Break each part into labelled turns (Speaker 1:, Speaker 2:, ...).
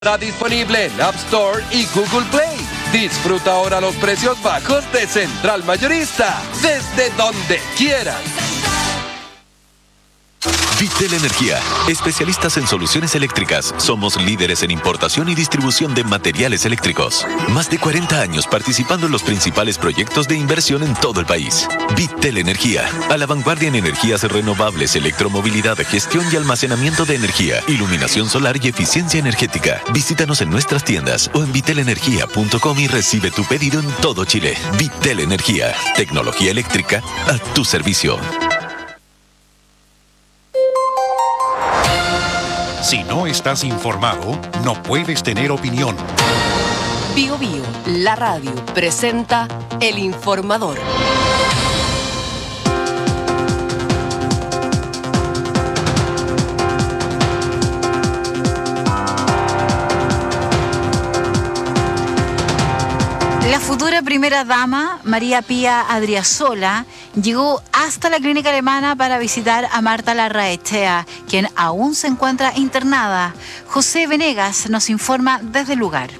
Speaker 1: Está disponible en App Store y Google Play. Disfruta ahora los precios bajos de Central Mayorista, desde donde quieras.
Speaker 2: Vitel Energía, especialistas en soluciones eléctricas. Somos líderes en importación y distribución de materiales eléctricos. Más de 40 años participando en los principales proyectos de inversión en todo el país. Vitel Energía, a la vanguardia en energías renovables, electromovilidad, gestión y almacenamiento de energía, iluminación solar y eficiencia energética. Visítanos en nuestras tiendas o en vitelenergia.com y recibe tu pedido en todo Chile. Vitel Energía, tecnología eléctrica a tu servicio.
Speaker 3: Si no estás informado, no puedes tener opinión.
Speaker 4: Bio Bio, la radio, presenta El Informador.
Speaker 5: La futura primera dama, María Pía Adriasola, llegó hasta la clínica alemana para visitar a Marta Larraechea, quien aún se encuentra internada. José Venegas nos informa desde el lugar.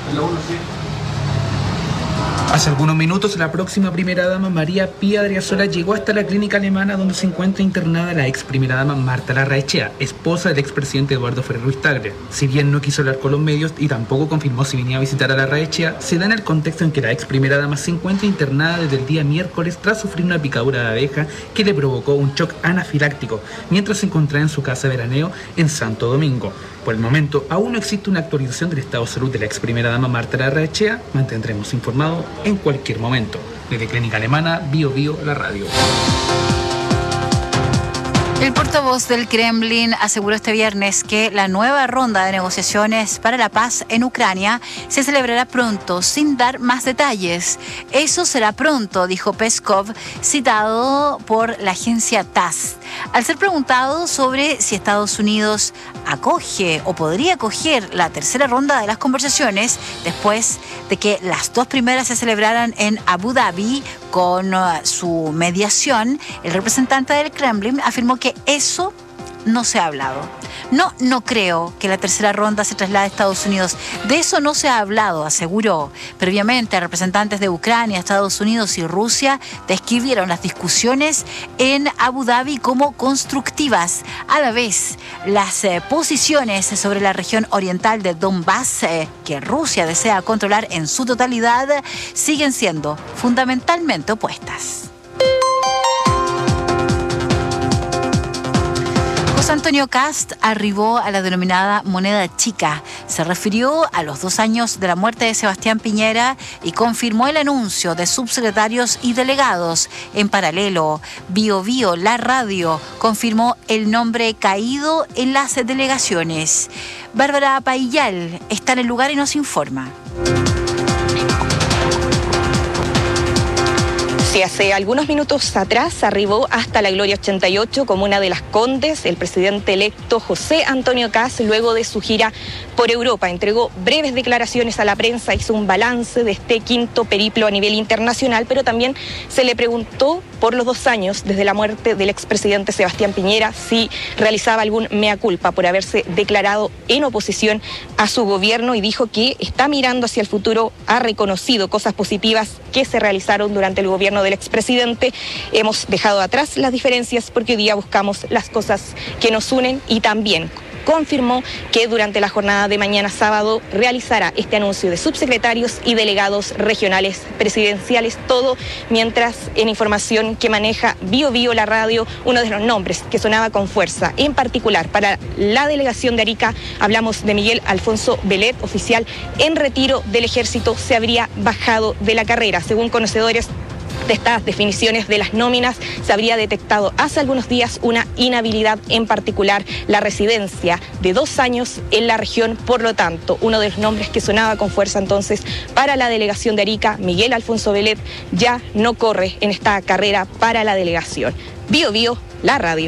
Speaker 6: Hace algunos minutos, la próxima primera dama, María Pía Adriasola, llegó hasta la clínica alemana donde se encuentra internada la ex primera dama Marta Larraechea, esposa del expresidente Eduardo Frei Ruiz-Tagle. Si bien no quiso hablar con los medios y tampoco confirmó si venía a visitar a Larraechea, se da en el contexto en que la ex primera dama se encuentra internada desde el día miércoles tras sufrir una picadura de abeja que le provocó un shock anafiláctico mientras se encontraba en su casa de veraneo en Santo Domingo. Por el momento, aún no existe una actualización del estado de salud de la ex primera dama Marta Larraechea. Mantendremos informado en cualquier momento. Desde Clínica Alemana, Bio Bio, la radio.
Speaker 5: El portavoz del Kremlin aseguró este viernes que la nueva ronda de negociaciones para la paz en Ucrania se celebrará pronto, sin dar más detalles. Eso será pronto, dijo Peskov, citado por la agencia TASS. Al ser preguntado sobre si Estados Unidos acoge o podría acoger la tercera ronda de las conversaciones, después de que las dos primeras se celebraran en Abu Dhabi con su mediación, el representante del Kremlin afirmó que eso no se ha hablado. No creo que la tercera ronda se traslade a Estados Unidos. De eso no se ha hablado, aseguró. Previamente, representantes de Ucrania, Estados Unidos y Rusia describieron las discusiones en Abu Dhabi como constructivas. A la vez, las posiciones sobre la región oriental de Donbass, que Rusia desea controlar en su totalidad, siguen siendo fundamentalmente opuestas. José Antonio Kast arribó a la denominada moneda chica. Se refirió a los 2 años de la muerte de Sebastián Piñera y confirmó el anuncio de subsecretarios y delegados. En paralelo, Bio Bio, la radio, confirmó el nombre caído en las delegaciones. Bárbara Paillal está en el lugar y nos informa.
Speaker 7: Sí, hace algunos minutos atrás arribó hasta la Gloria 88, comuna de Las Condes, el presidente electo José Antonio Kast, luego de su gira por Europa. Entregó breves declaraciones a la prensa, hizo un balance de este quinto periplo a nivel internacional, pero también se le preguntó por los 2 años desde la muerte del expresidente Sebastián Piñera si realizaba algún mea culpa por haberse declarado en oposición a su gobierno, y dijo que está mirando hacia el futuro, ha reconocido cosas positivas que se realizaron durante el gobierno del expresidente. Hemos dejado atrás las diferencias porque hoy día buscamos las cosas que nos unen, y también confirmó que durante la jornada de mañana sábado realizará este anuncio de subsecretarios y delegados regionales presidenciales, todo mientras, en información que maneja Bio Bio, la radio, uno de los nombres que sonaba con fuerza, en particular para la delegación de Arica, hablamos de Miguel Alfonso Belet, oficial en retiro del ejército, se habría bajado de la carrera. Según conocedores de estas definiciones de las nóminas, se habría detectado hace algunos días una inhabilidad, en particular la residencia de 2 años en la región. Por lo tanto, uno de los nombres que sonaba con fuerza entonces para la delegación de Arica, Miguel Alfonso Belet, ya no corre en esta carrera para la delegación. Bio Bio, la radio.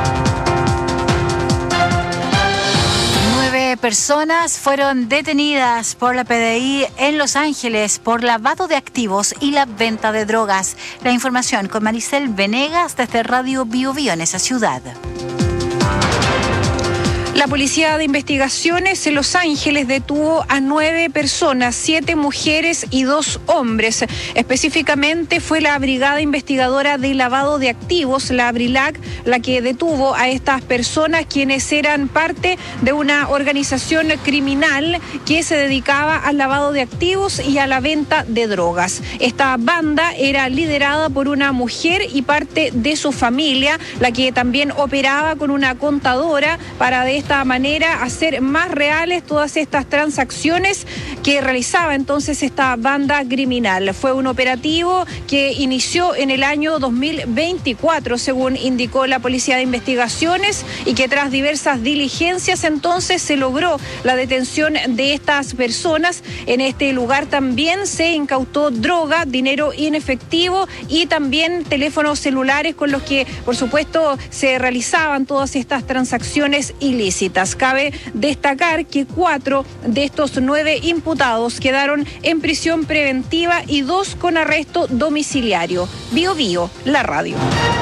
Speaker 5: 9 personas fueron detenidas por la PDI en Los Ángeles por lavado de activos y la venta de drogas. La información con Maricel Venegas desde Radio Bio Bio en esa ciudad.
Speaker 8: La Policía de Investigaciones en Los Ángeles detuvo a 9 personas, 7 mujeres y 2 hombres. Específicamente fue la Brigada Investigadora de Lavado de Activos, la BRILAC, la que detuvo a estas personas, quienes eran parte de una organización criminal que se dedicaba al lavado de activos y a la venta de drogas. Esta banda era liderada por una mujer y parte de su familia, la que también operaba con una contadora para de esta manera hacer más reales todas estas transacciones que realizaba entonces esta banda criminal. Fue un operativo que inició en el año 2024, según indicó la Policía de Investigaciones, y que tras diversas diligencias entonces se logró la detención de estas personas. En este lugar también se incautó droga, dinero en efectivo y también teléfonos celulares con los que, por supuesto, se realizaban todas estas transacciones ilícitas. Cabe destacar que 4 de estos 9 imputados quedaron en prisión preventiva y 2 con arresto domiciliario. Bio Bio, la radio.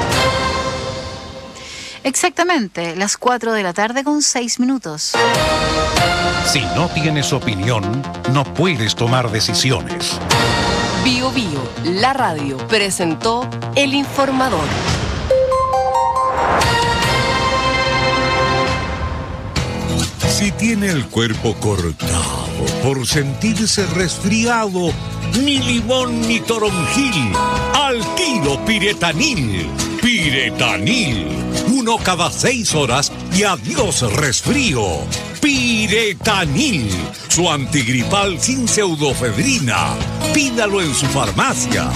Speaker 5: Exactamente, las 4 de la tarde con 6 minutos.
Speaker 3: Si no tienes opinión, no puedes tomar decisiones.
Speaker 4: Bio Bio, la radio, presentó El Informador.
Speaker 9: Si tiene el cuerpo cortado por sentirse resfriado, ni limón ni toronjil, al tiro Piretanil. Piretanil, 1 cada 6 horas y adiós resfrío. Piretanil, su antigripal sin pseudofedrina. Pídalo en su farmacia.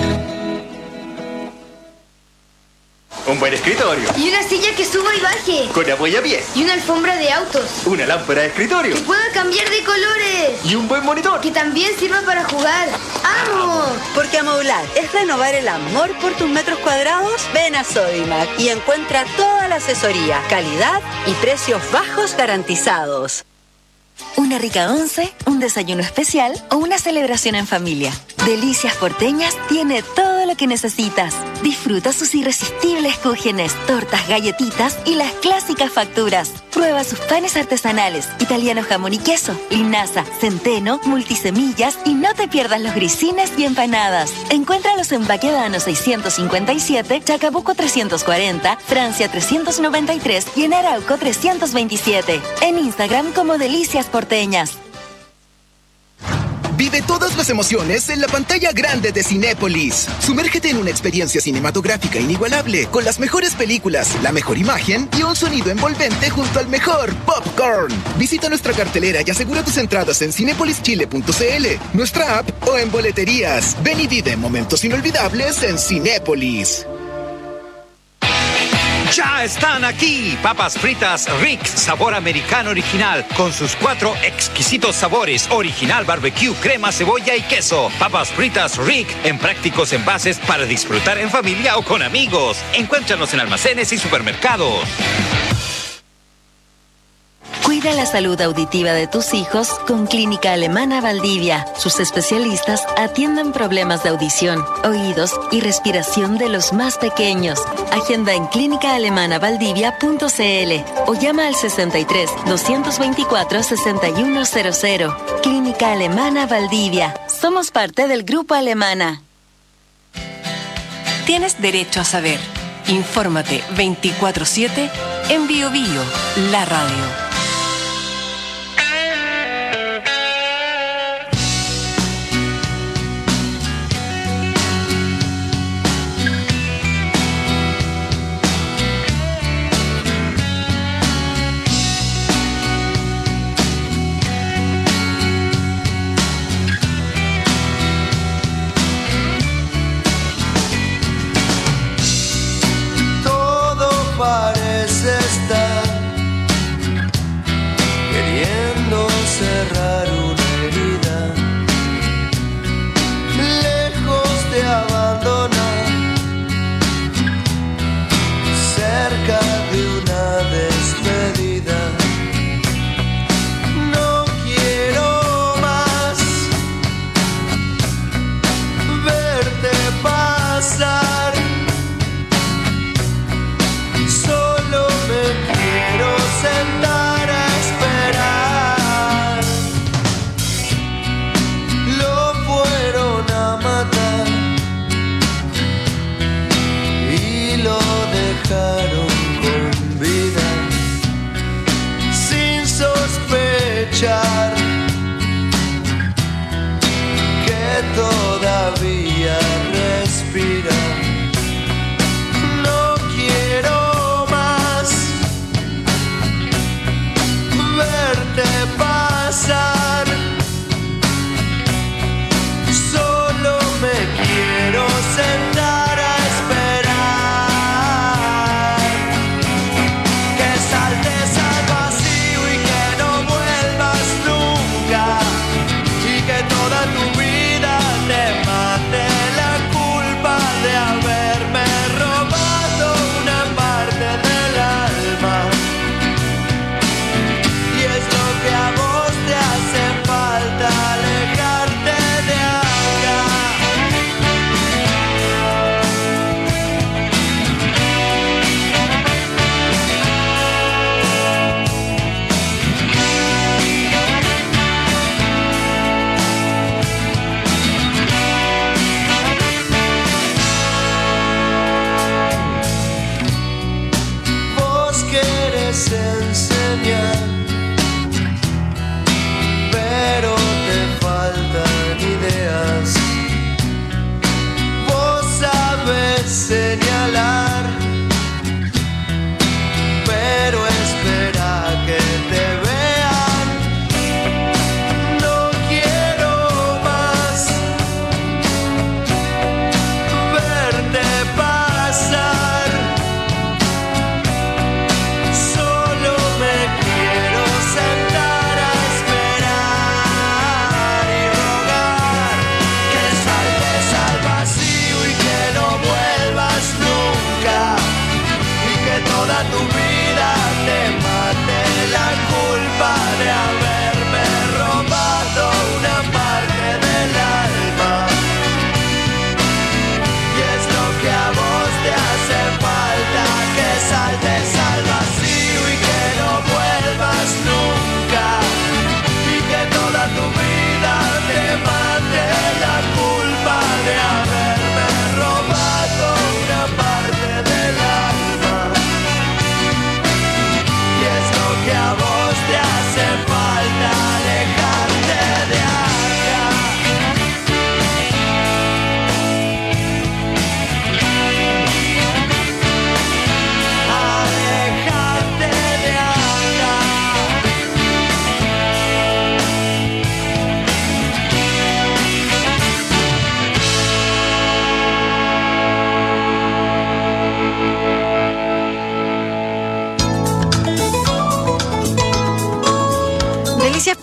Speaker 10: Un buen escritorio.
Speaker 11: Y una silla que suba y baje.
Speaker 10: Con apoyapiés.
Speaker 11: Y una alfombra de autos.
Speaker 10: Una lámpara de escritorio.
Speaker 11: Que pueda cambiar de colores.
Speaker 10: Y un buen monitor.
Speaker 11: Que también sirva para jugar. ¡Amo!
Speaker 12: Porque amoblar es renovar el amor por tus metros cuadrados. Ven a Sodimac y encuentra toda la asesoría, calidad y precios bajos garantizados.
Speaker 13: Una rica once, un desayuno especial o una celebración en familia. Delicias Porteñas tiene todo lo que necesitas. Disfruta sus irresistibles cúgenes, tortas, galletitas y las clásicas facturas. Prueba sus panes artesanales, italiano jamón y queso, linaza, centeno, multisemillas y no te pierdas los grisines y empanadas. Encuéntralos en Baquedano 657, Chacabuco 340, Francia 393 y en Arauco 327. En Instagram como Delicias Porteñas.
Speaker 14: Vive todas las emociones en la pantalla grande de Cinépolis. Sumérgete en una experiencia cinematográfica inigualable, con las mejores películas, la mejor imagen y un sonido envolvente junto al mejor popcorn. Visita nuestra cartelera y asegura tus entradas en cinepolischile.cl, nuestra app o en boleterías. Ven y vive momentos inolvidables en Cinépolis.
Speaker 15: Ya están aquí, papas fritas Rick, sabor americano original, con sus 4 exquisitos sabores, original, barbecue, crema, cebolla y queso. Papas fritas Rick, en prácticos envases para disfrutar en familia o con amigos. Encuéntranos en almacenes y supermercados.
Speaker 13: Cuida la salud auditiva de tus hijos con Clínica Alemana Valdivia. Sus especialistas atienden problemas de audición, oídos y respiración de los más pequeños. Agenda en clínicaalemanaValdivia.cl o llama al 63 224 6100. Clínica Alemana Valdivia. Somos parte del Grupo Alemana.
Speaker 4: Tienes derecho a saber. Infórmate 24/7 en Bio Bio, la radio.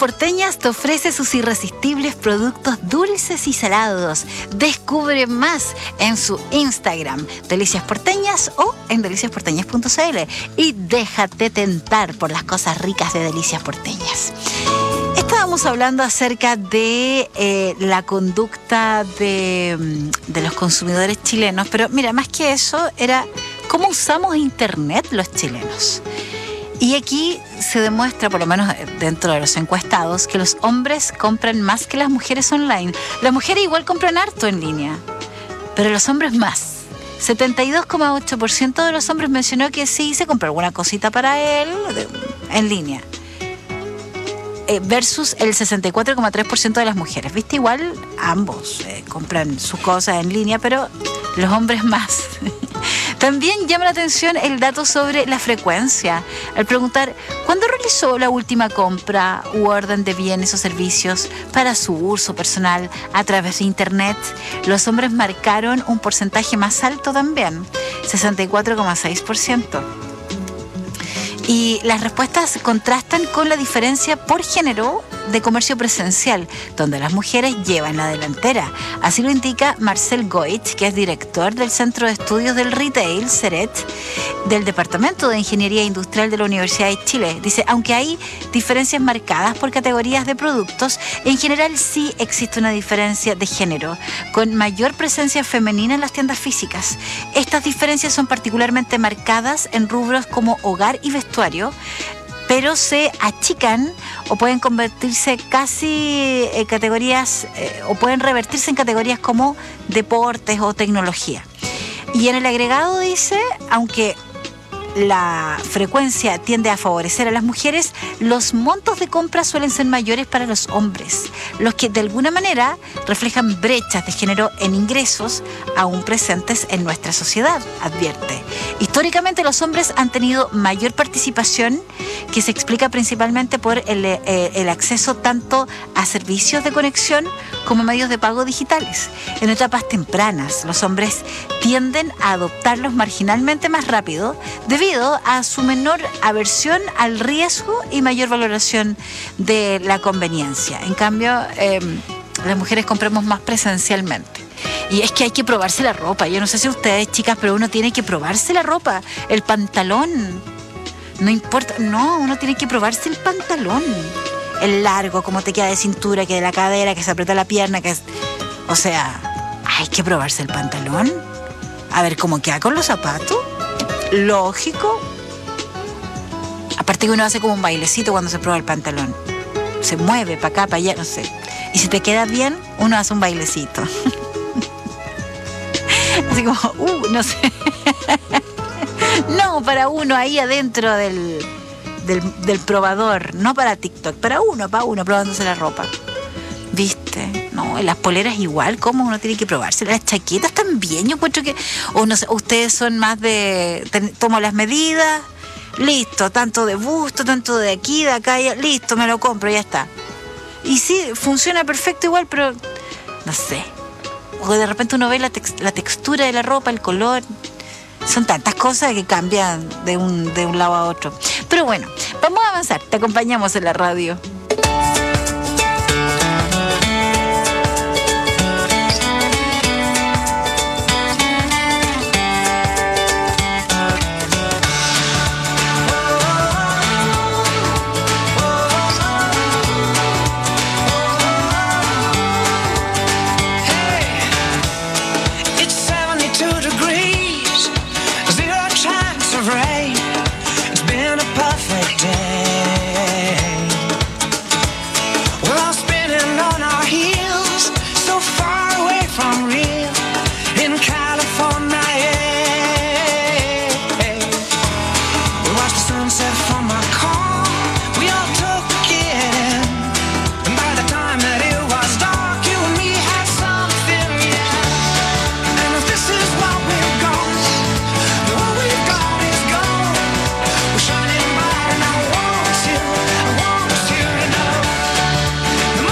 Speaker 5: Porteñas te ofrece sus irresistibles productos dulces y salados. Descubre más en su Instagram, Delicias Porteñas, o en deliciasporteñas.cl, y déjate tentar por las cosas ricas de Delicias Porteñas. Estábamos hablando acerca de la conducta de los consumidores chilenos, pero mira, más que eso, era cómo usamos Internet los chilenos. Y aquí se demuestra, por lo menos dentro de los encuestados, que los hombres compran más que las mujeres online. Las mujeres igual compran harto en línea, pero los hombres más. 72,8% de los hombres mencionó que sí se compró alguna cosita para él en línea, versus el 64,3% de las mujeres. ¿Viste? Igual ambos compran sus cosas en línea, pero los hombres más. También llama la atención el dato sobre la frecuencia. Al preguntar ¿cuándo realizó la última compra u orden de bienes o servicios para su uso personal a través de Internet, los hombres marcaron un porcentaje más alto también, 64,6%. Y las respuestas contrastan con la diferencia por género de comercio presencial, donde las mujeres llevan la delantera. Así lo indica Marcel Goit, que es director del Centro de Estudios del Retail, CERET, del Departamento de Ingeniería Industrial de la Universidad de Chile. Dice, aunque hay diferencias marcadas por categorías de productos, en general sí existe una diferencia de género, con mayor presencia femenina en las tiendas físicas. Estas diferencias son particularmente marcadas en rubros como hogar y vestuario, pero se achican o pueden convertirse casi en categorías, o pueden revertirse en categorías como deportes o tecnología. Y en el agregado dice, aunque la frecuencia tiende a favorecer a las mujeres, los montos de compra suelen ser mayores para los hombres, los que de alguna manera reflejan brechas de género en ingresos aún presentes en nuestra sociedad, advierte. Históricamente los hombres han tenido mayor participación, que se explica principalmente por el acceso tanto a servicios de conexión como medios de pago digitales. En etapas tempranas, los hombres tienden a adoptarlos marginalmente más rápido debido a su menor aversión al riesgo y mayor valoración de la conveniencia. En cambio, las mujeres compramos más presencialmente. Y es que hay que probarse la ropa. Yo no sé si ustedes, chicas, pero uno tiene que probarse la ropa, el pantalón. No importa, no, uno tiene que probarse el pantalón. El largo, cómo te queda de cintura, que de la cadera, que se aprieta la pierna, que es... O sea, hay que probarse el pantalón. A ver cómo queda con los zapatos. Lógico. Aparte que uno hace como un bailecito cuando se prueba el pantalón. Se mueve para acá, para allá, no sé. Y si te queda bien, uno hace un bailecito. Así como, no sé. No, para uno ahí adentro del probador, no para TikTok, para uno probándose la ropa. ¿Viste? No, en las poleras igual, ¿cómo uno tiene que probarse? Las chaquetas también, yo encuentro que... O no sé, ustedes son más de... Tomo las medidas, listo, tanto de busto, tanto de aquí, de acá, ya, listo, me lo compro, ya está. Y sí, funciona perfecto igual, pero... No sé. O de repente uno ve la textura de la ropa, el color... Son tantas cosas que cambian de un lado a otro. Pero bueno, vamos a avanzar. Te acompañamos en la radio.
Speaker 16: The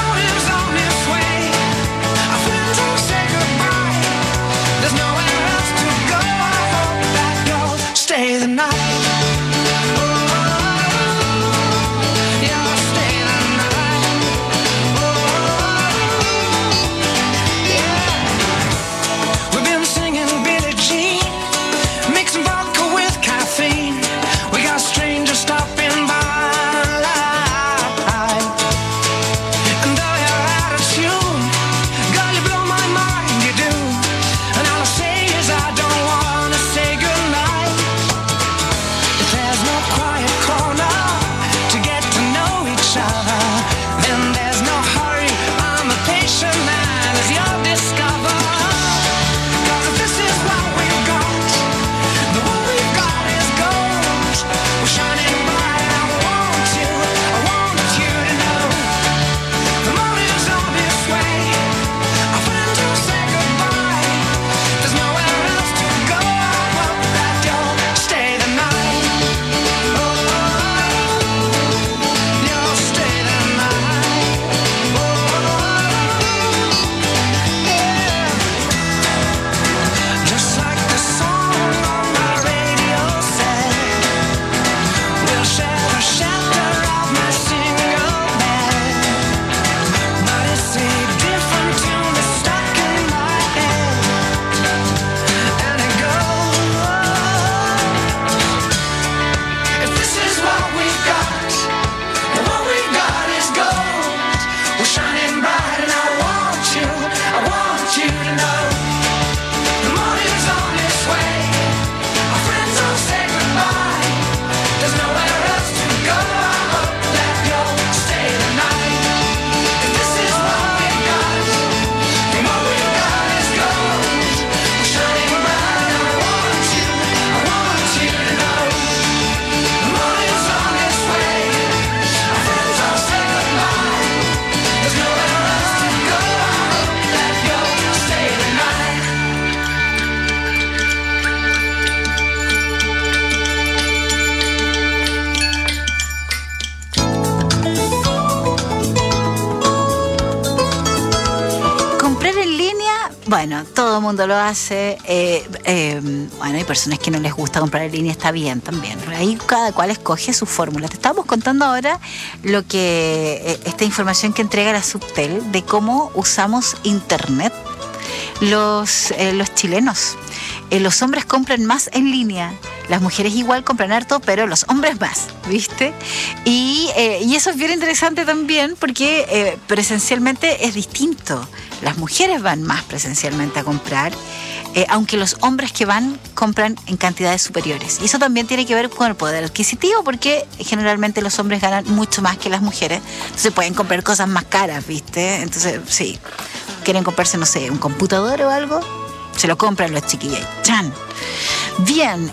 Speaker 5: Bueno, todo el mundo lo hace. Bueno, hay personas que no les gusta comprar en línea, está bien también. Ahí cada cual escoge su fórmula. Te estábamos contando ahora lo que esta información que entrega la Subtel de cómo usamos Internet los chilenos. Los hombres compran más en línea. Las mujeres igual compran harto, pero los hombres más, ¿viste? Y eso es bien interesante también porque presencialmente es distinto. Las mujeres van más presencialmente a comprar, aunque los hombres que van compran en cantidades superiores. Y eso también tiene que ver con el poder adquisitivo, porque generalmente los hombres ganan mucho más que las mujeres. Entonces pueden comprar cosas más caras, ¿viste? Entonces, sí, quieren comprarse, no sé, un computador o algo, se lo compran los chiquillos. ¡Chan! Bien,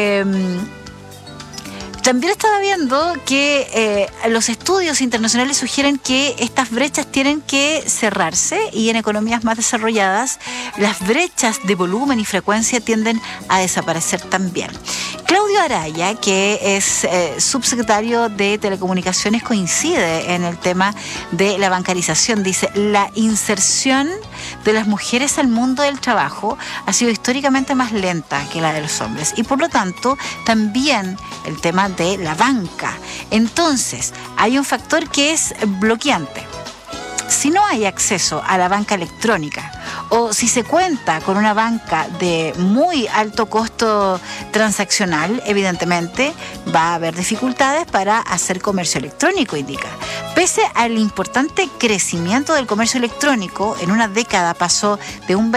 Speaker 5: también estaba viendo que los estudios internacionales sugieren que estas brechas tienen que cerrarse, y en economías más desarrolladas las brechas de volumen y frecuencia tienden a desaparecer también. Claudio Araya, que es subsecretario de Telecomunicaciones, coincide en el tema de la bancarización. Dice, la inserción de las mujeres al mundo del trabajo ha sido históricamente más lenta que la de los hombres, y por lo tanto también el tema de la banca. Entonces, hay un factor que es bloqueante. Si no hay acceso a la banca electrónica, o si se cuenta con una banca de muy alto costo transaccional, evidentemente va a haber dificultades para hacer comercio electrónico, indica. Pese al importante crecimiento del comercio electrónico, en una década pasó de un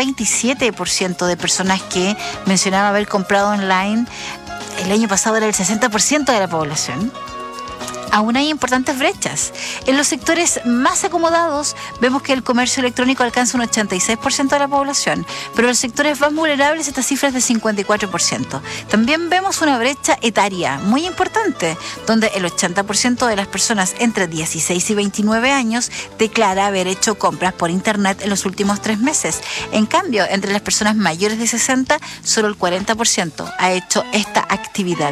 Speaker 5: 27% de personas que mencionaba haber comprado online. El año pasado era el 60% de la población. Aún hay importantes brechas. En los sectores más acomodados vemos que el comercio electrónico alcanza un 86% de la población, pero en los sectores más vulnerables esta cifra es de 54%. También vemos una brecha etaria muy importante, donde el 80% de las personas entre 16 y 29 años declara haber hecho compras por internet en los últimos 3 meses. En cambio, entre las personas mayores de 60, solo el 40% ha hecho esta actividad.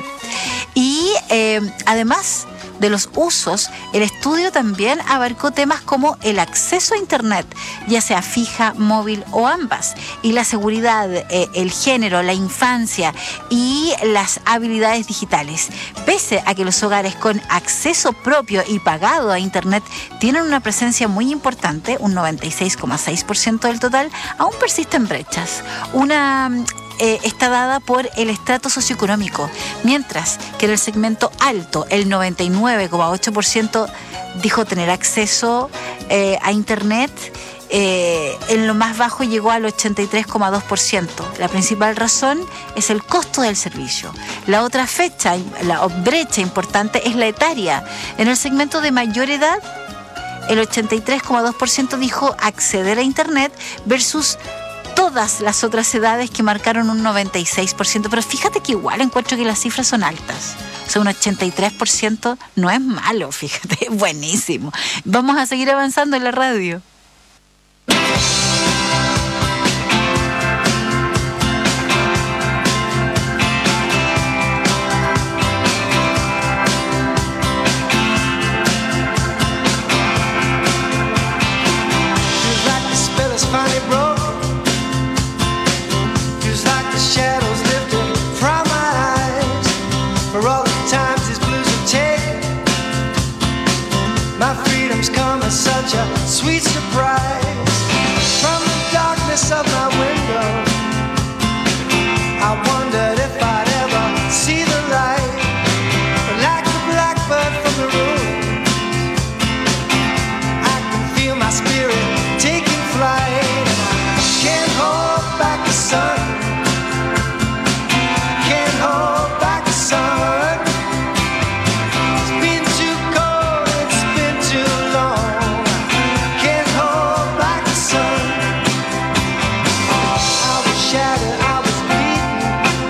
Speaker 5: Y además de los usos, el estudio también abarcó temas como el acceso a Internet, ya sea fija, móvil o ambas, y la seguridad, el género, la infancia y las habilidades digitales. Pese a que los hogares con acceso propio y pagado a Internet tienen una presencia muy importante, un 96,6% del total, aún persisten brechas. Una está dada por el estrato socioeconómico, mientras que en el segmento alto el 99,8% dijo tener acceso a Internet. En lo más bajo llegó al 83,2%. La principal razón es el costo del servicio. La otra brecha importante es la etaria. En el segmento de mayor edad, el 83,2% dijo acceder a Internet versus todas las otras edades que marcaron un 96%. Pero fíjate que igual encuentro que las cifras son altas. O sea, un 83% no es malo, fíjate, es buenísimo. Vamos a seguir avanzando en la radio.
Speaker 16: Such a sweet surprise from the darkness of my window. I wondered if I'd ever see the light, like the blackbird from the room. I can feel my spirit taking flight. Can't hold back the sun. Can't hold back the sun. I was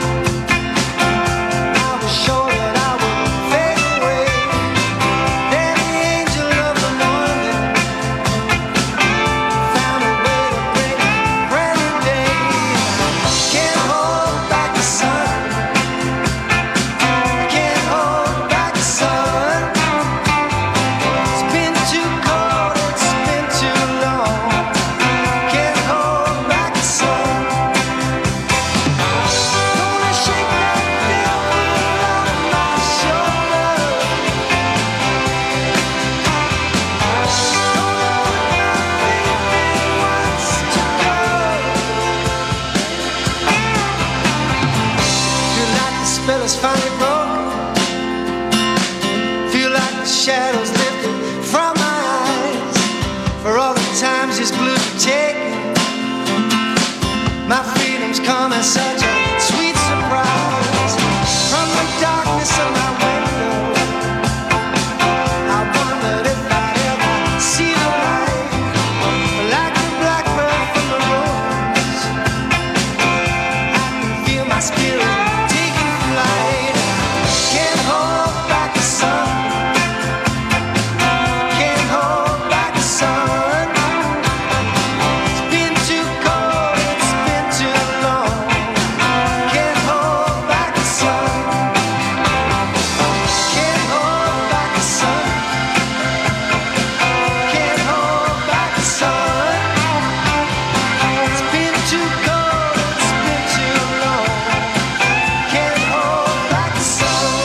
Speaker 16: times is blue to take. My freedom's come as such a sweet surprise. From the darkness of my window, I wondered if I'd ever see the light. Like the blackbird from the rose, I can feel my spirit taking flight. Can't hold back the sun, can't hold back the sun. It's been too cold, it's been too long. Can't hold back the sun, can't hold back the sun, can't hold back the sun. It's been too cold, it's been too long. Can't hold back the sun.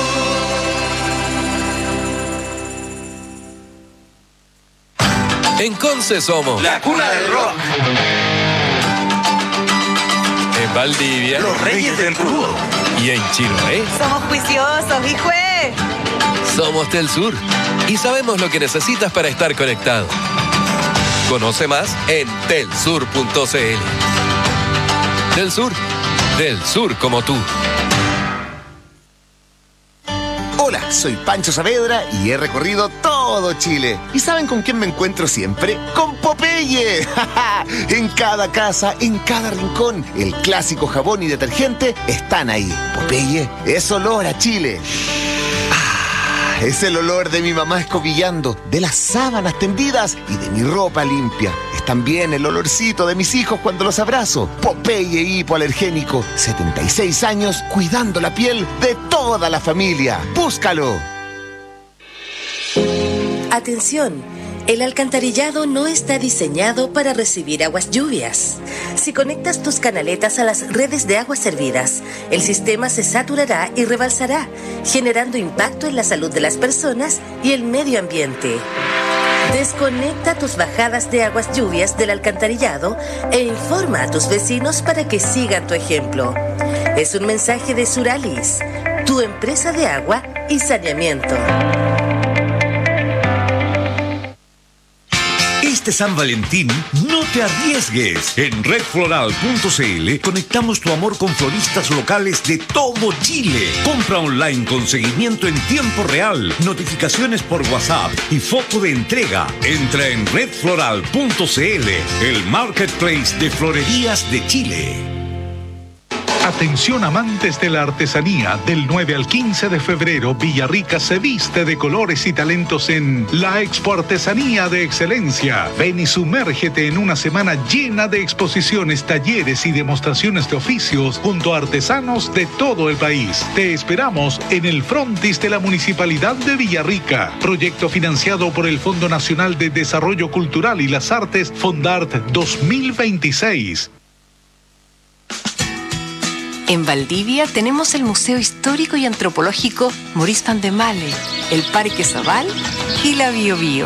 Speaker 1: En Conce somos
Speaker 10: La cuna del rock.
Speaker 1: En Valdivia
Speaker 10: Los reyes del rudo.
Speaker 1: y en Chiloé
Speaker 12: Somos juiciosos, hijo.
Speaker 1: somos Telsur y sabemos lo que necesitas para estar conectado. Conoce más en telsur.cl. Telsur, del sur como tú.
Speaker 17: Hola, soy Pancho Saavedra y he recorrido todo Chile. ¿Y saben con quién me encuentro siempre? ¡Con Popeye! En cada casa, en cada rincón, el clásico jabón y detergente están ahí. Popeye es olor a Chile. Es el olor de mi mamá escobillando, de las sábanas tendidas y de mi ropa limpia. Es también el olorcito de mis hijos cuando los abrazo. Popeye hipoalergénico, 76 años cuidando la piel de toda la familia. ¡Búscalo!
Speaker 18: Atención, el alcantarillado no está diseñado para recibir aguas lluvias. Si conectas tus canaletas a las redes de aguas servidas, el sistema se saturará y rebalsará, generando impacto en la salud de las personas y el medio ambiente. Desconecta tus bajadas de aguas lluvias del alcantarillado e informa a tus vecinos para que sigan tu ejemplo. Es un mensaje de Suralis, tu empresa de agua y saneamiento.
Speaker 9: Este San Valentín, no te arriesgues. En redfloral.cl conectamos tu amor con floristas locales de todo Chile. Compra online con seguimiento en tiempo real, notificaciones por WhatsApp y foco de entrega. Entra en redfloral.cl, el marketplace de florerías de Chile.
Speaker 3: Atención amantes de la artesanía, del 9 al 15 de febrero, Villarrica se viste de colores y talentos en la Expo Artesanía de Excelencia. Ven y sumérgete en una semana llena de exposiciones, talleres y demostraciones de oficios junto a artesanos de todo el país. Te esperamos en el frontis de la Municipalidad de Villarrica. Proyecto financiado por el Fondo Nacional de Desarrollo Cultural y las Artes, Fondart 2026.
Speaker 4: En Valdivia tenemos el Museo Histórico y Antropológico Maurice Van de Male, el Parque Zabal y la Bio Bio.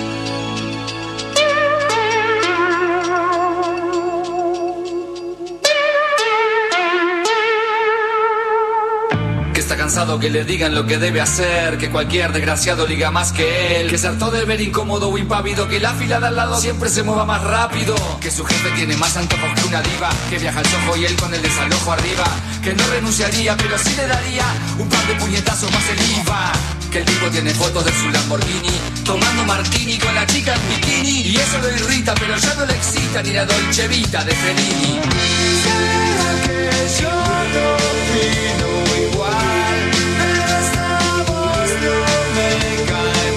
Speaker 19: Que está cansado que le digan lo que debe hacer, que cualquier desgraciado liga más que él, que se hartó de ver incómodo o impávido, que la fila de al lado siempre se mueva más rápido, que su jefe tiene más antojos que una diva, que viaja al Soho y él con el desalojo arriba, que no renunciaría pero sí le daría un par de puñetazos más el IVA, que el tipo tiene fotos de su Lamborghini tomando martini con la chica en bikini y eso lo irrita pero ya no le excita ni la Dolce Vita de Fellini. ¿Será que yo no opino igual? Pero esta voz no me cae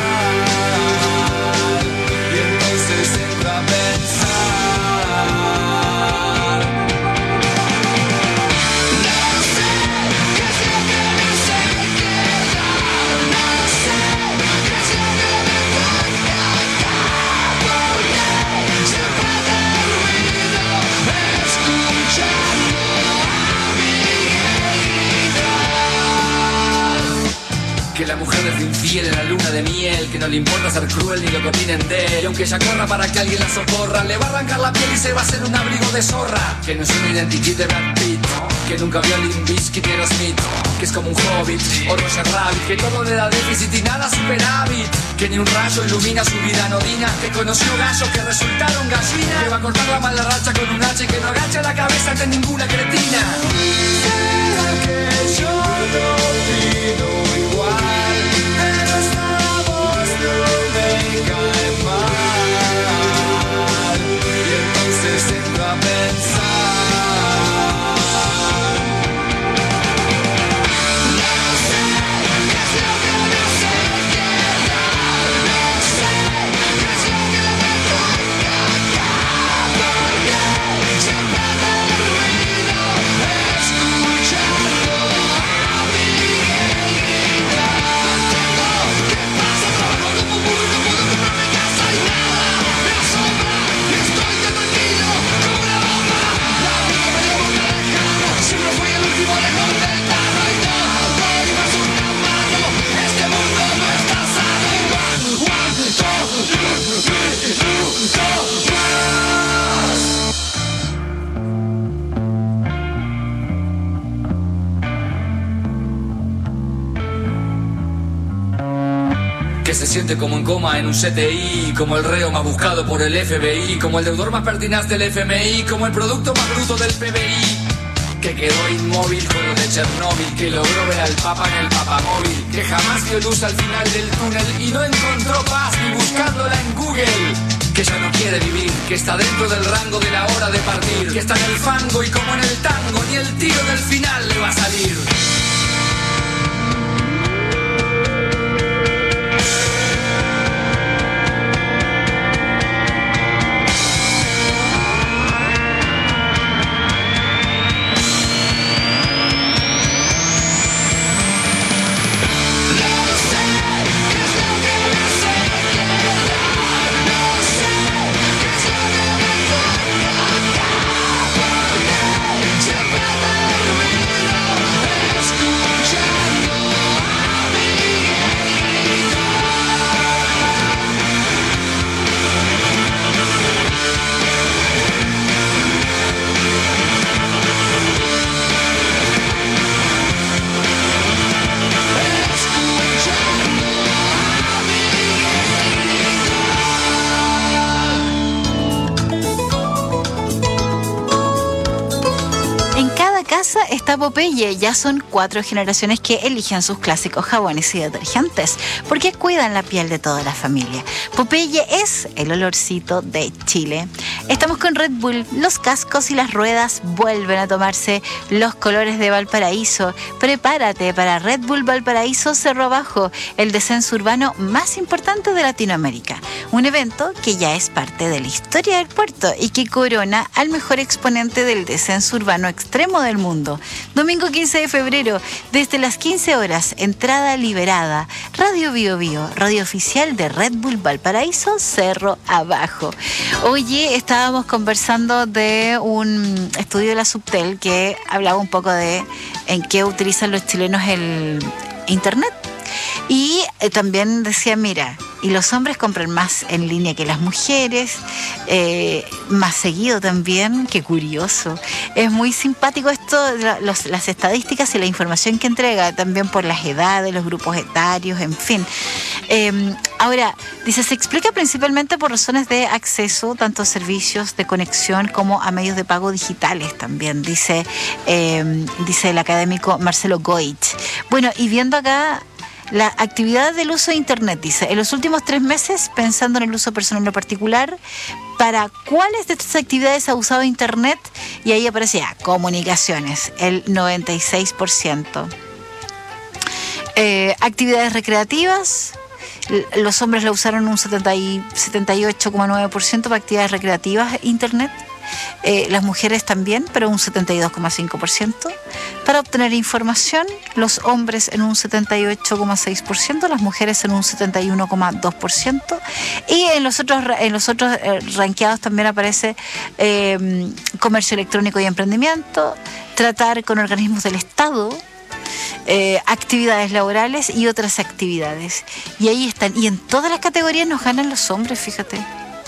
Speaker 19: mal y entonces entra a pensar. No sé qué es lo que me hace quedar, no sé qué es lo que me falta acá, porque siempre hago ruido escuchando a mi herida. Que la mujer es infiel en la luna de miel, que no le importa ser cruel ni lo que opinen de él, y aunque ella corra para que alguien la socorra, le va a arrancar la piel y se va a hacer un abrigo de zorra, que no es un identikit de Brad Pitt, que nunca vio a Limp Bizkit y Aerosmith, que es como un hobbit o Roger Rabbit, que todo le da déficit y nada superávit, que ni un rayo ilumina su vida anodina, que conoció gallos que resultaron gallinas, que va a cortar la mala racha con un hacha y que no agacha la cabeza ante ninguna cretina. ¿Será que yo no opino igual? Pero esta voz no me cae mal, y entonces entro a pensar. Que se siente como en coma en un CTI, como el reo más buscado por el FBI, como el deudor más pertinaz del FMI, como el producto más bruto del PBI, que quedó inmóvil con lo de Chernóbil, que logró ver al Papa en el papamóvil, que jamás vio luz al final del túnel y no encontró paz ni buscándola en Google, que ya no quiere vivir, que está dentro del rango de la hora de partir, que está en el fango y como en el tango ni el tiro del final le va a salir.
Speaker 5: Está Popeye, ya son 4 generaciones que eligen sus clásicos jabones y detergentes porque cuidan la piel de toda la familia. Popeye es el olorcito de Chile. Estamos con Red Bull, los cascos y las ruedas vuelven a tomarse los colores de Valparaíso. Prepárate para Red Bull Valparaíso Cerro Abajo, el descenso urbano más importante de Latinoamérica. Un evento que ya es parte de la historia del puerto y que corona al mejor exponente del descenso urbano extremo del mundo. Domingo 15 de febrero, desde las 15 horas, entrada liberada. Radio Bio Bio, radio oficial de Red Bull Valparaíso Cerro Abajo. Oye, estábamos conversando de un estudio de la Subtel que hablaba un poco de en qué utilizan los chilenos el internet. Y también decía, mira, y los hombres compran más en línea que las mujeres, más seguido también, qué curioso. Es muy simpático esto, las estadísticas y la información que entrega, también por las edades, los grupos etarios, en fin. Ahora, dice, se explica principalmente por razones de acceso, tanto a servicios de conexión como a medios de pago digitales también, dice el académico Marcelo Goich. Bueno, y viendo acá la actividad del uso de Internet, dice, en los últimos 3 meses, pensando en el uso personal o particular, ¿para cuáles de estas actividades ha usado Internet? Y ahí aparecía comunicaciones, el 96%. Actividades recreativas, los hombres la usaron un 78,9% para actividades recreativas, Internet. Las mujeres también, pero un 72,5%. Para obtener información, los hombres en un 78,6%, las mujeres en un 71,2%. Y en los otros rankeados también aparece comercio electrónico y emprendimiento, tratar con organismos del Estado, actividades laborales y otras actividades. Y ahí están. Y en todas las categorías nos ganan los hombres, fíjate.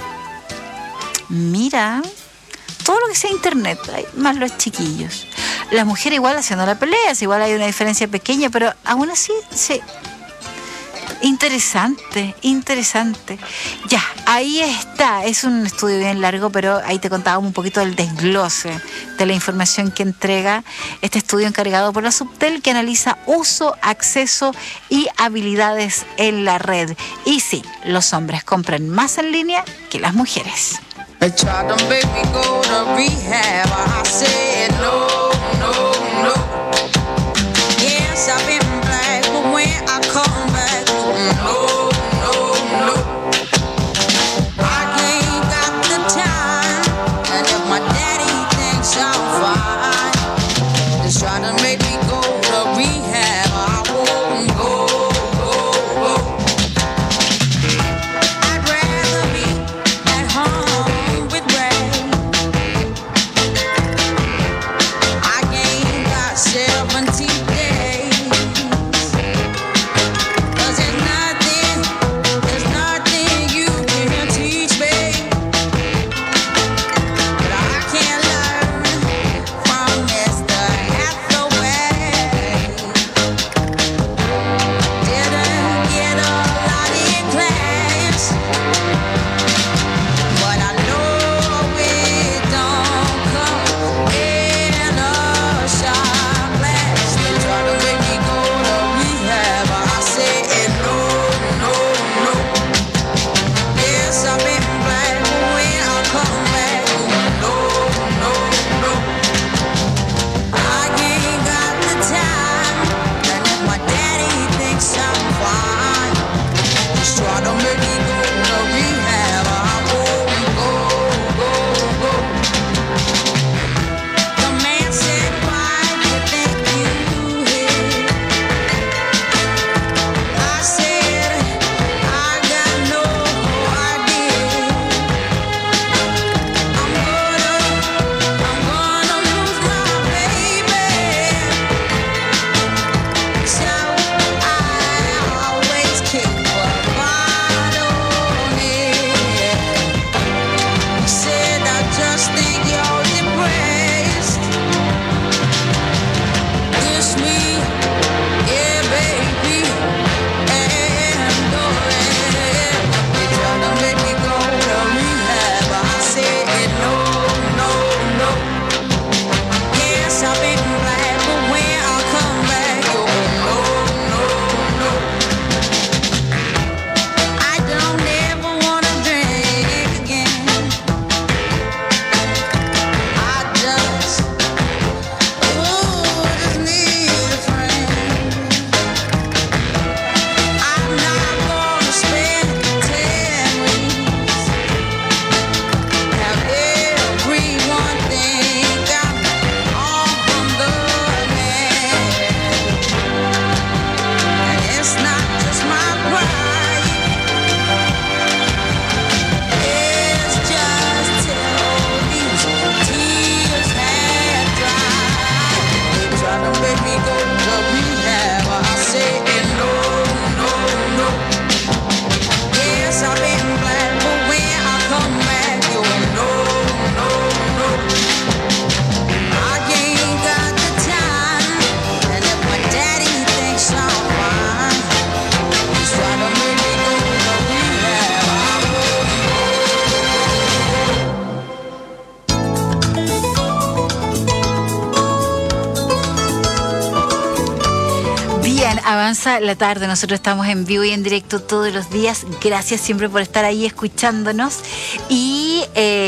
Speaker 5: Mira, todo lo que sea Internet, más los chiquillos. las mujeres igual haciendo la pelea, igual hay una diferencia pequeña, pero aún así, sí. Interesante. Ya, ahí está. Es un estudio bien largo, pero ahí te contábamos un poquito del desglose de la información que entrega este estudio encargado por la Subtel, que analiza uso, acceso y habilidades en la red. Y sí, los hombres compran más en línea que las mujeres. Avanza la tarde, nosotros estamos en vivo y en directo todos los días. Gracias siempre por estar ahí escuchándonos. Y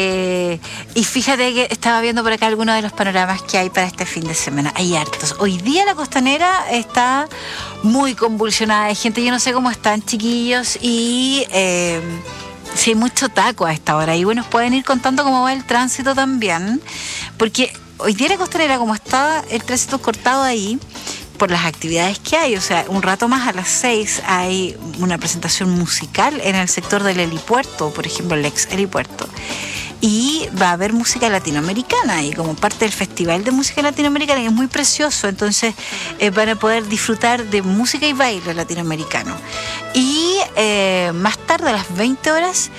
Speaker 5: fíjate que estaba viendo por acá algunos de los panoramas que hay para este fin de semana. Hay hartos. Hoy día la Costanera está muy convulsionada de gente. Yo no sé cómo están, chiquillos, y si hay mucho taco a esta hora. Y bueno, pueden ir contando cómo va el tránsito también, porque hoy día la Costanera, como está el tránsito cortado ahí por las actividades que hay, o sea, un rato más a las 6 hay una presentación musical en el sector del helipuerto, por ejemplo, el ex helipuerto, y va a haber música latinoamericana, y como parte del Festival de Música Latinoamericana, que es muy precioso, entonces van a poder disfrutar de música y baile latinoamericano. Y más tarde, a las 20 horas,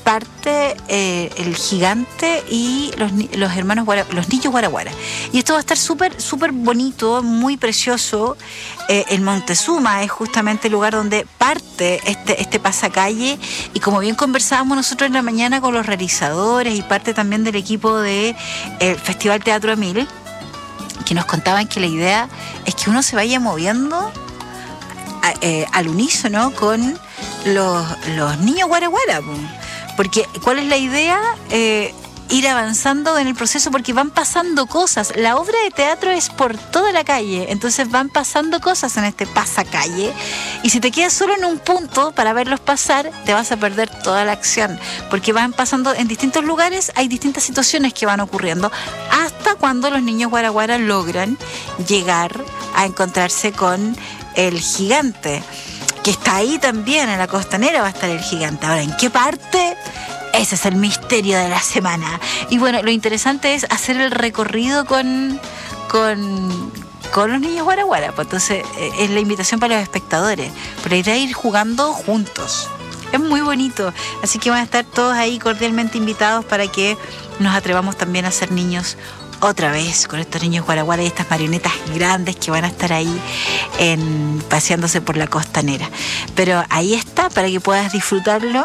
Speaker 5: parte el gigante y los niños Guaraguara. Y esto va a estar súper bonito, muy precioso. El Montezuma es justamente el lugar donde parte este pasacalle, y como bien conversábamos nosotros en la mañana con los realizadores y parte también del equipo del Festival Teatro Emil, que nos contaban que la idea es que uno se vaya moviendo al unísono con los niños Guaraguara, porque ¿cuál es la idea? Ir avanzando en el proceso, porque van pasando cosas. La obra de teatro es por toda la calle, entonces van pasando cosas en este pasacalle, y si te quedas solo en un punto para verlos pasar, te vas a perder toda la acción, porque van pasando en distintos lugares, hay distintas situaciones que van ocurriendo, hasta cuando los niños Guaraguara logran llegar a encontrarse con el gigante, que está ahí también. En la costanera va a estar el gigante. Ahora, ¿en qué parte? Ese es el misterio de la semana. Y bueno, lo interesante es hacer el recorrido con los niños Guaraguara. Pues entonces es la invitación para los espectadores, para ir jugando juntos. Es muy bonito. Así que van a estar todos ahí cordialmente invitados para que nos atrevamos también a ser niños otra vez, con estos niños Guaraguara y estas marionetas grandes que van a estar ahí paseándose por la costanera. Pero ahí está, para que puedas disfrutarlo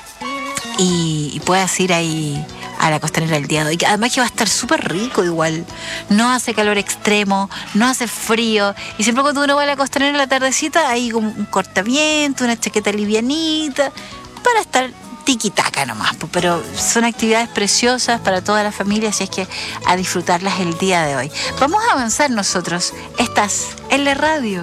Speaker 5: y puedas ir ahí a la costanera el día de hoy. Además que va a estar súper rico igual. No hace calor extremo, no hace frío. Y siempre cuando uno va a la costanera en la tardecita, hay como un cortaviento, una chaqueta livianita, para estar tiquitaca nomás. Pero son actividades preciosas para toda la familia, así es que a disfrutarlas el día de hoy. Vamos a avanzar nosotros. Estás en la radio.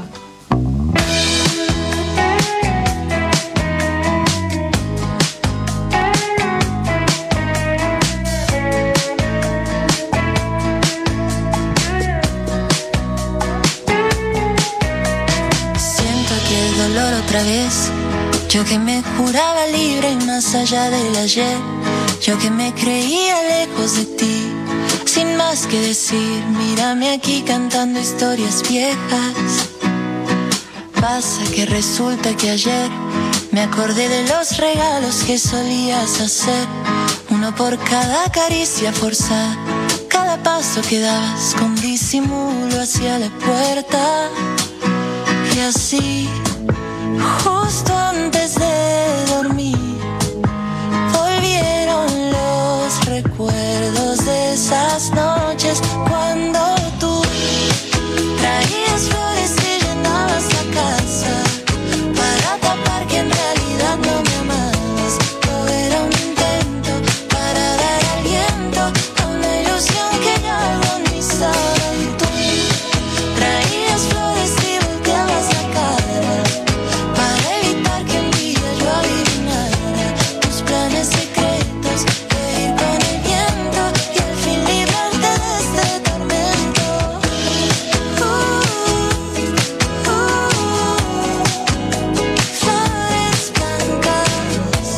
Speaker 20: Otra vez, yo que me juraba libre y más allá del ayer, yo que me creía lejos de ti, sin más que decir, mírame aquí cantando historias viejas. Pasa que resulta que ayer me acordé de los regalos que solías hacer, uno por cada caricia forzada, cada paso que dabas con disimulo hacia la puerta. Y así, justo antes de dormir, volvieron los recuerdos de esas noches cuando tú traías flores y llenabas la casa para tapar que en realidad no me amabas. Todo era un intento para dar aliento a una ilusión que ya agonizaba. Y tú traías flores y volteabas la cara para evitar que un día yo adivinara tus planes secretos de ir con el viento y al fin librarte de este tormento. Flores blancas.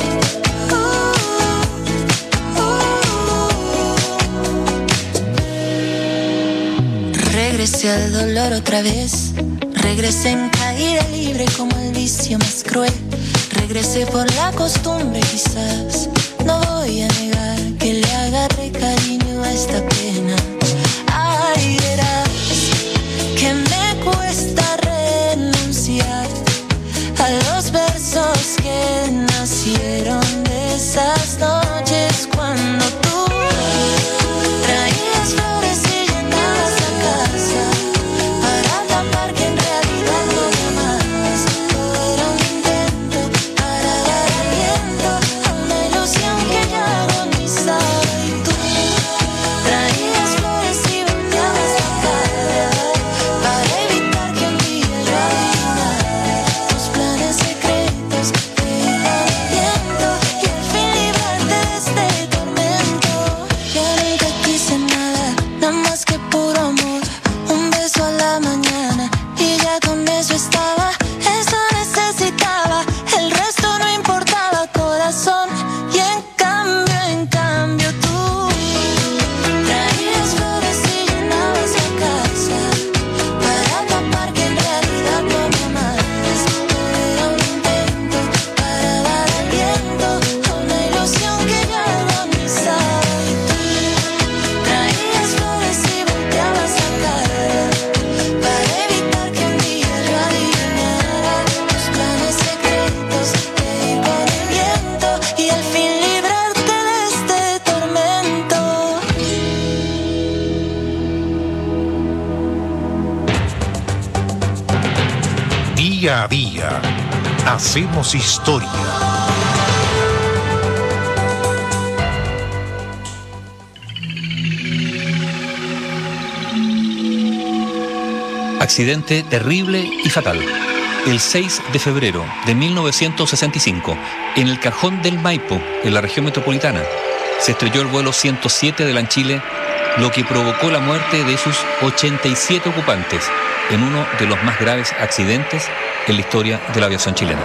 Speaker 20: Regresé al dolor otra vez. Regresé en caída libre como el vicio más cruel. Regresé por la costumbre quizás. No voy a negar que le agarré cariño a esta pena. Ay, verás que me cuesta renunciar a los versos que nacieron de esas noches cuando tú traías flores y llenabas la casa para tapar que en realidad no me amabas. Todo era un intento para dar aliento a una ilusión que ya agonizaba. Y tú traías
Speaker 9: Día a día hacemos historia.
Speaker 21: Accidente terrible y fatal. El 6 de febrero de 1965, en el Cajón del Maipo, en la región metropolitana, se estrelló el vuelo 107 de LAN-Chile, lo que provocó la muerte de sus 87 ocupantes, en uno de los más graves accidentes en la historia de la aviación chilena.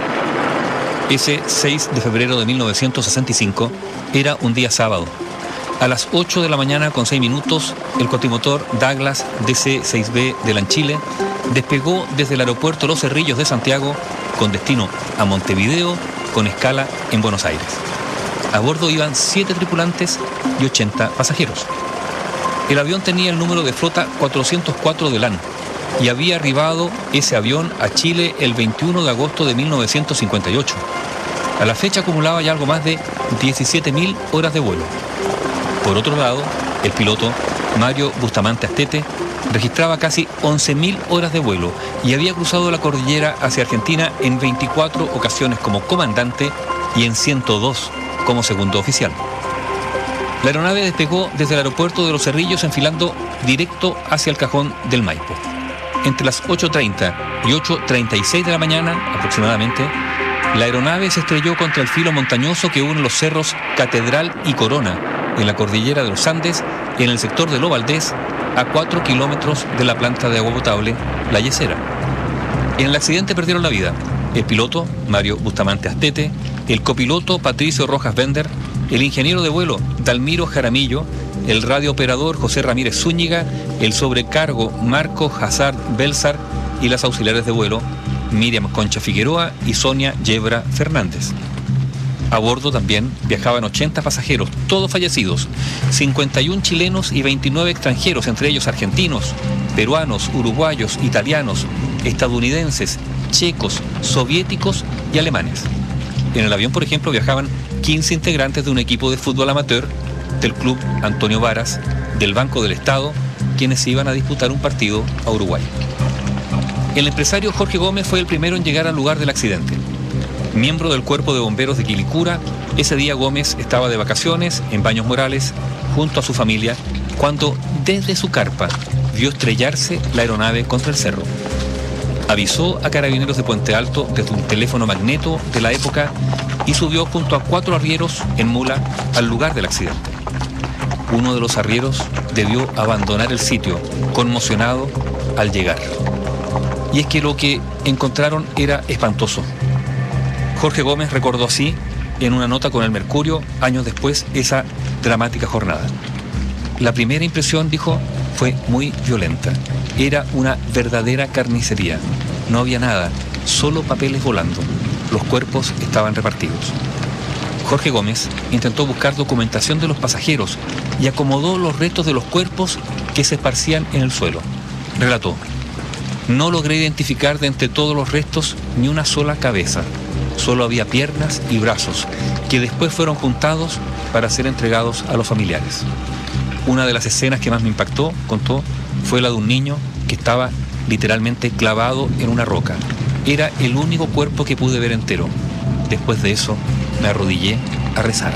Speaker 21: Ese 6 de febrero de 1965 era un día sábado. A las 8 de la mañana con 6 minutos, el cuatrimotor Douglas DC-6B de LAN-Chile despegó desde el aeropuerto Los Cerrillos de Santiago con destino a Montevideo con escala en Buenos Aires. A bordo iban 7 tripulantes y 80 pasajeros. El avión tenía el número de flota 404 de LAN y había arribado ese avión a Chile el 21 de agosto de 1958. A la fecha acumulaba ya algo más de 17.000 horas de vuelo. Por otro lado, el piloto Mario Bustamante Astete registraba casi 11.000 horas de vuelo y había cruzado la cordillera hacia Argentina en 24 ocasiones como comandante y en 102 como segundo oficial. La aeronave despegó desde el aeropuerto de Los Cerrillos enfilando directo hacia el Cajón del Maipo. Entre las 8:30 y 8:36 de la mañana aproximadamente, la aeronave se estrelló contra el filo montañoso que une los cerros Catedral y Corona en la cordillera de los Andes, en el sector de Lo Valdés, a 4 kilómetros de la planta de agua potable La Yesera. En el accidente perdieron la vida el piloto Mario Bustamante Astete, el copiloto Patricio Rojas Bender, el ingeniero de vuelo Dalmiro Jaramillo, el radiooperador José Ramírez Zúñiga, el sobrecargo Marco Hazard Belzar y las auxiliares de vuelo Miriam Concha Figueroa y Sonia Yebra Fernández. A bordo también viajaban 80 pasajeros, todos fallecidos, 51 chilenos y 29 extranjeros, entre ellos argentinos, peruanos, uruguayos, italianos, estadounidenses, checos, soviéticos y alemanes. En el avión, por ejemplo, viajaban 15 integrantes de un equipo de fútbol amateur del Club Antonio Varas, del Banco del Estado, quienes iban a disputar un partido a Uruguay. El empresario Jorge Gómez fue el primero en llegar al lugar del accidente. Miembro del Cuerpo de Bomberos de Quilicura, ese día Gómez estaba de vacaciones en Baños Morales junto a su familia cuando desde su carpa vio estrellarse la aeronave contra el cerro. Avisó a carabineros de Puente Alto desde un teléfono magneto de la época y subió junto a 4 arrieros en mula al lugar del accidente. Uno de los arrieros debió abandonar el sitio, conmocionado al llegar. Y es que lo que encontraron era espantoso. Jorge Gómez recordó así, en una nota con el Mercurio, años después, esa dramática jornada. La primera impresión, dijo, fue muy violenta. Era una verdadera carnicería. No había nada, solo papeles volando. Los cuerpos estaban repartidos. Jorge Gómez intentó buscar documentación de los pasajeros y acomodó los restos de los cuerpos que se esparcían en el suelo. Relató: no logré identificar de entre todos los restos ni una sola cabeza. Solo había piernas y brazos, que después fueron juntados para ser entregados a los familiares. Una de las escenas que más me impactó, contó, fue la de un niño que estaba literalmente clavado en una roca. Era el único cuerpo que pude ver entero. Después de eso, me arrodillé a rezar.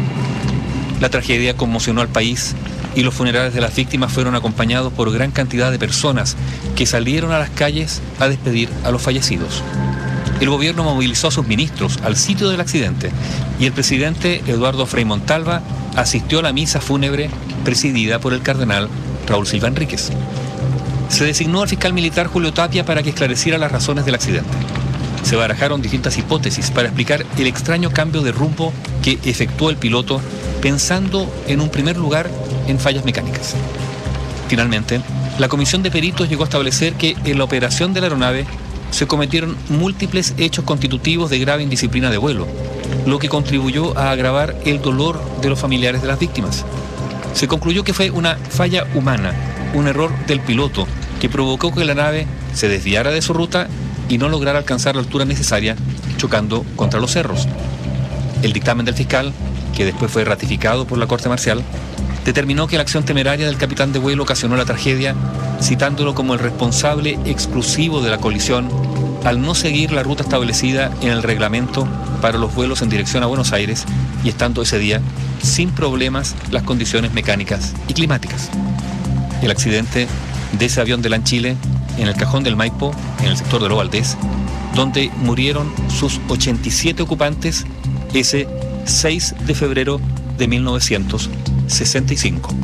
Speaker 21: La tragedia conmocionó al país y los funerales de las víctimas fueron acompañados por gran cantidad de personas que salieron a las calles a despedir a los fallecidos. El gobierno movilizó a sus ministros al sitio del accidente y el presidente Eduardo Frei Montalva asistió a la misa fúnebre presidida por el cardenal Raúl Silva Enríquez. Se designó al fiscal militar Julio Tapia para que esclareciera las razones del accidente. Se barajaron distintas hipótesis para explicar el extraño cambio de rumbo que efectuó el piloto, pensando en un primer lugar en fallas mecánicas. Finalmente, la comisión de peritos llegó a establecer que en la operación de la aeronave se cometieron múltiples hechos constitutivos de grave indisciplina de vuelo, lo que contribuyó a agravar el dolor de los familiares de las víctimas. Se concluyó que fue una falla humana, un error del piloto, que provocó que la nave se desviara de su ruta y no lograra alcanzar la altura necesaria, chocando contra los cerros. El dictamen del fiscal, que después fue ratificado por la Corte Marcial, determinó que la acción temeraria del capitán de vuelo ocasionó la tragedia, citándolo como el responsable exclusivo de la colisión al no seguir la ruta establecida en el reglamento para los vuelos en dirección a Buenos Aires y estando ese día sin problemas las condiciones mecánicas y climáticas. El accidente de ese avión de LAN Chile en el Cajón del Maipo, en el sector de Lo Valdés, donde murieron sus 87 ocupantes ese 6 de febrero de 1965.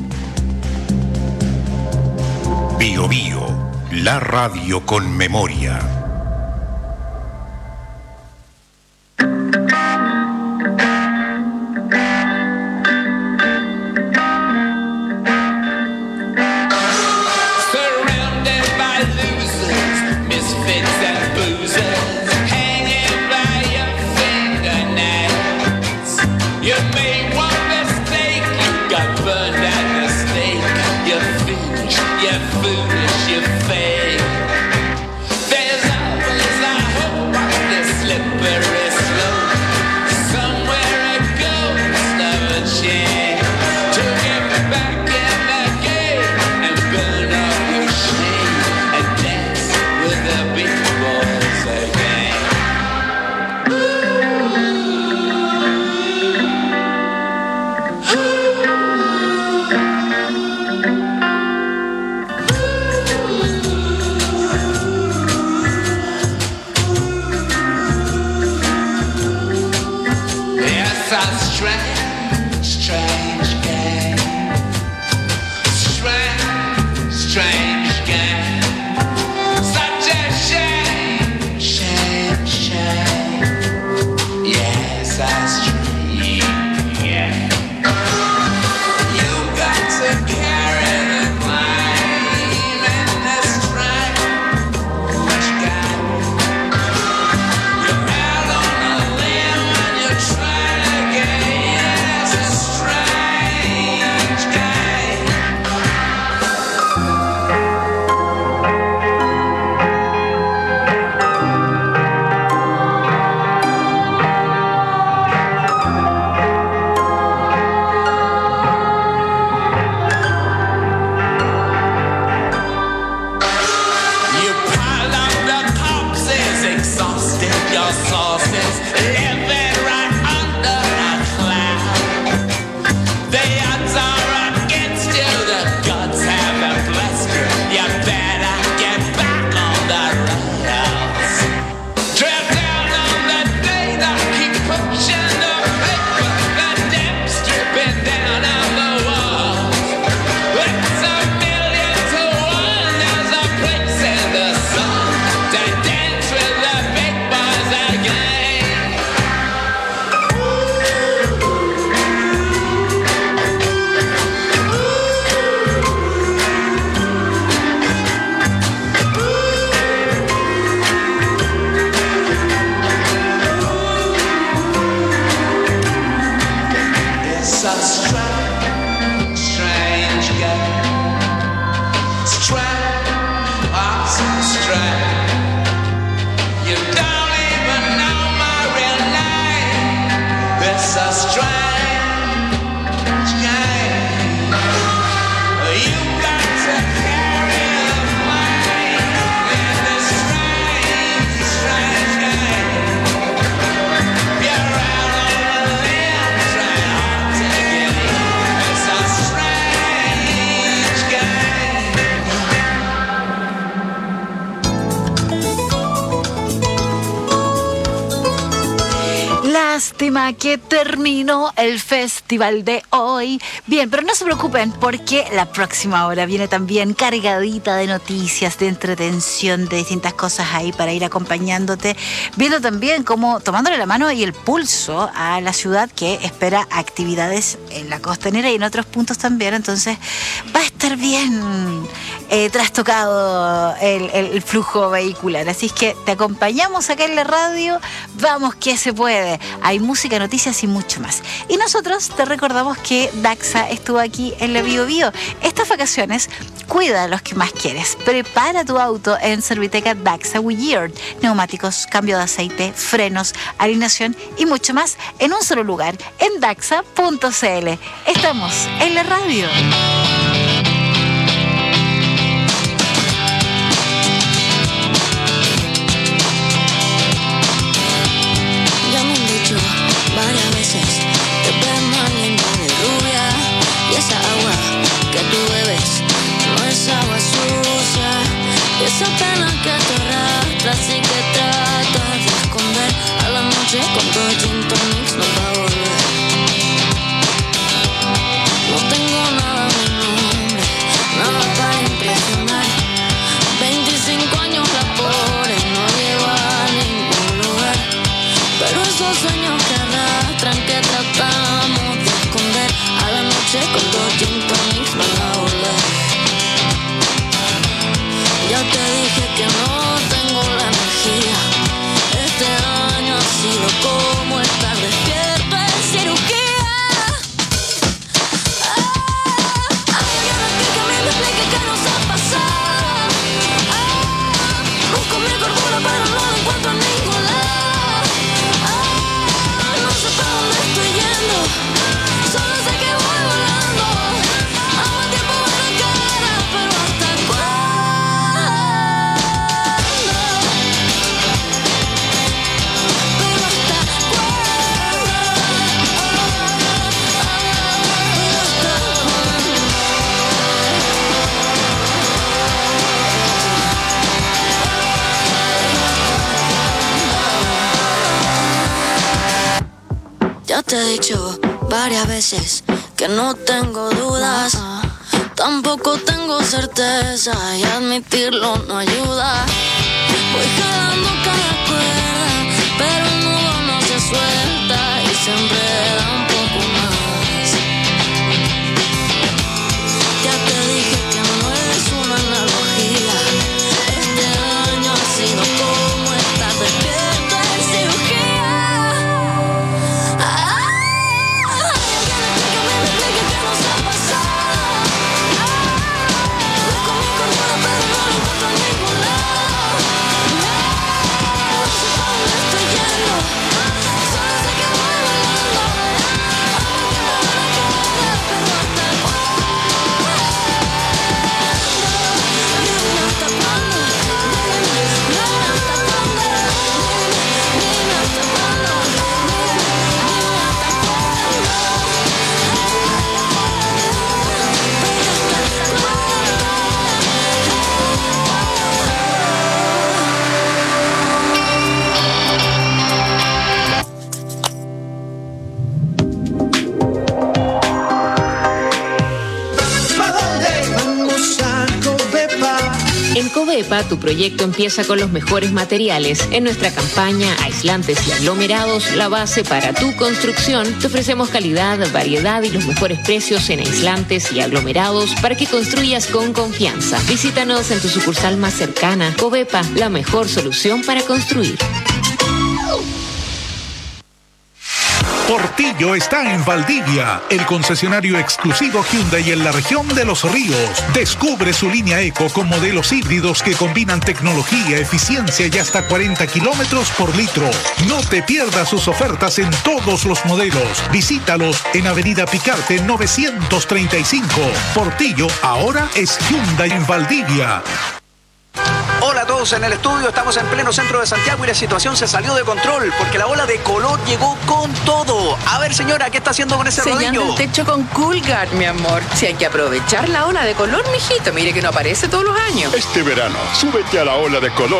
Speaker 9: Bio Bio, la radio con memoria.
Speaker 5: Lástima que terminó el festival de hoy. Bien, pero no se preocupen porque la próxima hora viene también cargadita de noticias, de entretención, de distintas cosas ahí para ir acompañándote, viendo también cómo tomándole la mano y el pulso a la ciudad que espera actividades en la costanera y en otros puntos también. Entonces va a estar bien trastocado el flujo vehicular. Así es que te acompañamos acá en la radio. Vamos que se puede. Hay música, noticias y mucho más. Y nosotros te recordamos que Daxa estuvo aquí en la Bio Bio. Estas vacaciones, cuida a los que más quieres. Prepara tu auto en Serviteca Daxa Goodyear. Neumáticos, cambio de aceite, frenos, alineación y mucho más en un solo lugar, en daxa.cl. Estamos en la radio.
Speaker 20: con 2 gin tonics van a volver. Ya te dije que no tengo la energía. Este año ha sido como estar despierto en cirugía. Alguien aquí que me explique qué nos ha pasado. Busco mi cordura pero no la encuentro en ningún lado. No sé para dónde estoy yendo, solo sé que voy volando. Hago el tiempo en la cara, pero ¿hasta cuándo? Pero ¿hasta Ya te he dicho varias veces que no tengo dudas, tampoco tengo certeza y admitirlo no ayuda. Voy jalando cada cuerda, pero el nudo no se suelta y se enreda un poco más. Ya te dije que no es una analogía. Este año ha sido como estar despierto en cirugía.
Speaker 2: En Covepa, tu proyecto empieza con los mejores materiales. En nuestra campaña Aislantes y Aglomerados, la base para tu construcción, te ofrecemos calidad, variedad y los mejores precios en aislantes y aglomerados para que construyas con confianza. Visítanos en tu sucursal más cercana. Covepa, la mejor solución para construir.
Speaker 3: Portillo está en Valdivia, el concesionario exclusivo Hyundai en la región de Los Ríos. Descubre su línea Eco con modelos híbridos que combinan tecnología, eficiencia y hasta 40 kilómetros por litro. No te pierdas sus ofertas en todos los modelos. Visítalos en Avenida Picarte 935. Portillo ahora es Hyundai en Valdivia.
Speaker 22: Hola a todos en el estudio, estamos en pleno centro de Santiago y la situación se salió de control porque la ola de color llegó con todo. A ver, señora, ¿qué está haciendo con ese
Speaker 23: Sellando
Speaker 22: rodillo?
Speaker 23: el techo con Coolguard, mi amor. Si hay que aprovechar la ola de color, mijito, mire que no aparece todos los años.
Speaker 24: Este verano, súbete a la ola de color